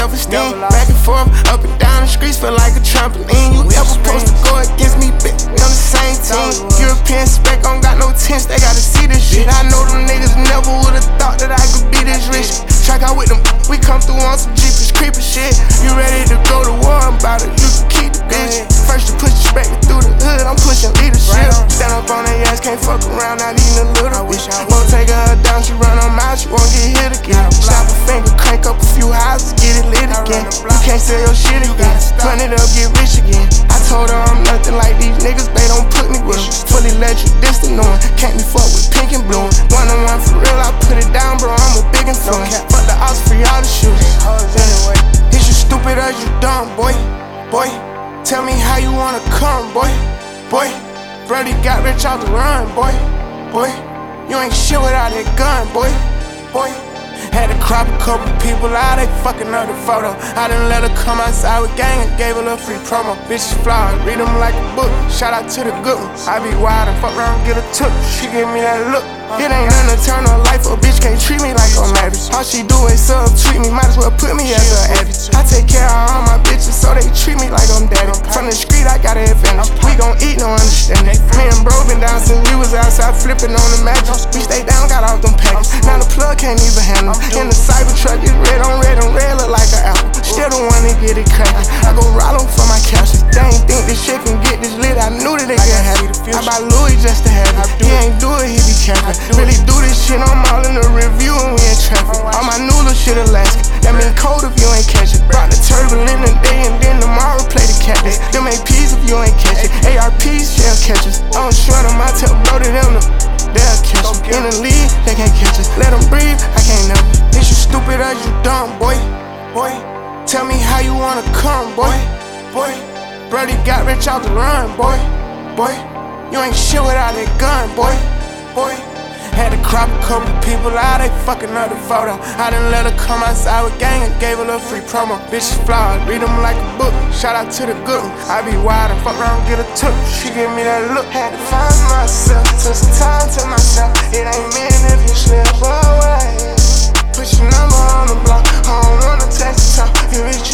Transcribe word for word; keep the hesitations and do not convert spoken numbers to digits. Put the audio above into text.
self-esteem. Back and forth, up and down the streets, feel like a trampoline. You ever supposed to go against me, bitch? We on the same team. European spec, don't got no tents, they gotta see this shit. I know them niggas never would've thought that I could be this rich. Track out with them, we come through on some Jeepers creepin' shit. You ready to go to war about it? You can keep the bitch. First to push you back through the hood, I'm pushing leadership. Stand up on their ass, can't fuck around, not even a little bit. Won't take her down, she run on mouth, she won't get hit again. Slap a finger, crank up a few houses, get it lit again. You can't sell your shit again, run it up, get rich again. I told her I'm nothing like these niggas, they don't put me with them. Fully let you distant knowing, can't be fucked with pink and blue. One on one for real, I put it down, bro, I'm a big influence. Fuck the odds for y'all to shoot. Anyway, is you stupid or you dumb, boy? Boy, tell me how you wanna come, boy. Boy, Brody got rich out the run, boy. Boy, you ain't shit without that gun, boy. Boy, had to crop a couple people out, they fucking up the photo. I done let her come outside with gang and gave her a little free promo. Bitches fly, read them like a book. Shout out to the good ones. I be wild and fuck around, get a took. She give me that look. It ain't nothing to turn her life, a bitch can't treat me like I'm average. All she do is subtweet me, might as well put me as an average. I take care of all my bitches, so they treat me like I'm daddy. From the street, I got an advantage. We gon' eat, no understanding. Me and bro been down since we was outside flipping on the mattress. We stay down, got off them packs. Now the plug can't even handle. In the cyber truck, it's red on red on red, look like an apple. Still the one that get it crackin'. I go rollo for my cash. They ain't think this shit can get this lit. I knew that they could have it. I buy Louis just to have it. He ain't do it, he be capping. Really do this shit, I'm all in the review and we in traffic. All my new little shit Alaska. That mean cold if you ain't catch it. Brought the turbulent today and then tomorrow play the cactus. Them A Ps if you ain't catch it. A R Ps shell catchers. I don't short them, I tell bro to them to, they'll catch us. In the league, they can't catch us. Let them breathe, I can't never. Is you stupid or you dumb, boy? Boy, tell me how you wanna come, boy. Boy, Brody got rich out the run, boy. Boy, you ain't shit without that gun, boy. Boy, had to crop a couple people out, they fucking up the photo. I done let her come outside with gang and gave her a little free promo. Bitches fly, read them like a book. Shout out to the good ones. I be wild and fuck around, get a took. She give me that look. Had to find myself, took some time to myself. It ain't mean if you slip away. Put your number on the block, I don't wanna text the top. If it's